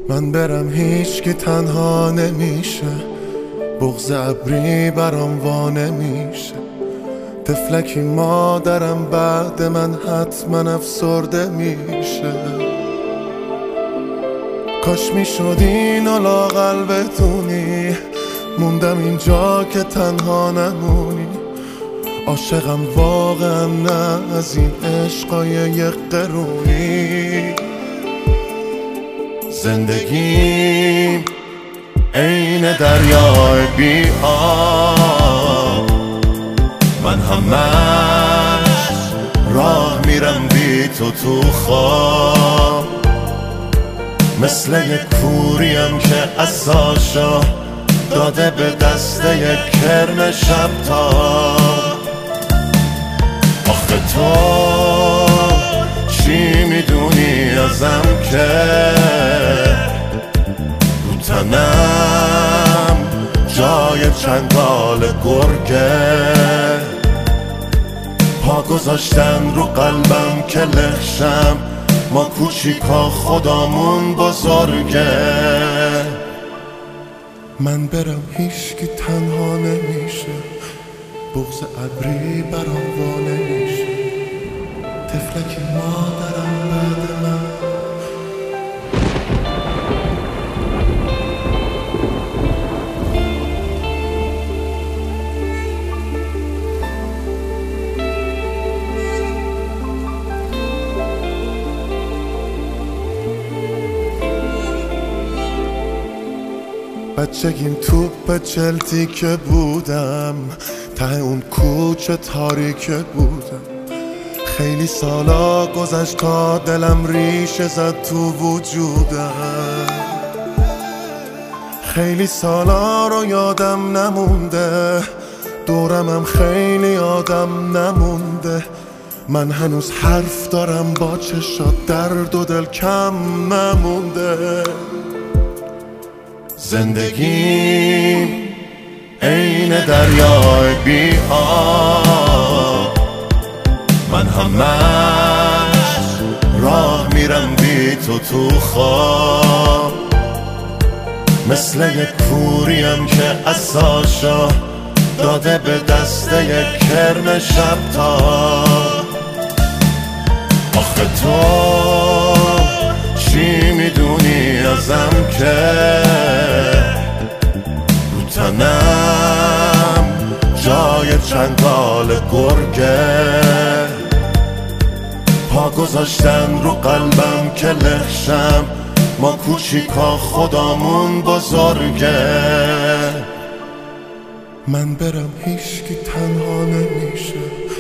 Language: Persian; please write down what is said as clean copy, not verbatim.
من برم هیچ که تنها نمیشه، بغض ابری برام وا نمیشه. طفلکی مادرم بعد من حتما افسرده میشه. کاش میشد اینو لااقل بدونی، موندم اینجا که تنها نمونی. عاشقم واقعا نه از این عشقای یک قرونی. زندگیم عین دریای بی آب، من همش راه میرم بی تو خواب. مثل یک کوریم که عصاشو داده به دست یک کرم شب تاب. آخه تو چی میدونی ازم که رو تنم جای چنگال گرگه؟ پا گذاشتن رو قلبم که لخشم، ما کوچیکا خدامون بزرگه. من برم هیچکی تنها نمیشه، بغض ابری برام وا نمیشه. طفلکی مادرم بعد من. بچگیم توپ چلتی که بودم، ته اون کوچه تاریک بودم. خیلی سالا گذشت تا دلم ریشه زد تو وجودم. خیلی سالا رو یادم نمونده، دورمم خیلی آدم نمونده. من هنوز حرف دارم با چشات، درد و دل کم نمونده. زندگیم عین دریای بی آب، من همش راه میرم بی تو خواب. مثل یک کوریم که عصاشو داده به دست یک کرم شب تاب. آخه تو چی میدونی ازم که رو تنم جای چنگال گرگه؟ پا گذاشتن رو قلبم که لخشم، ما کوچیکا خدامون بزرگه. من برم هیچکی تنها نمیشه،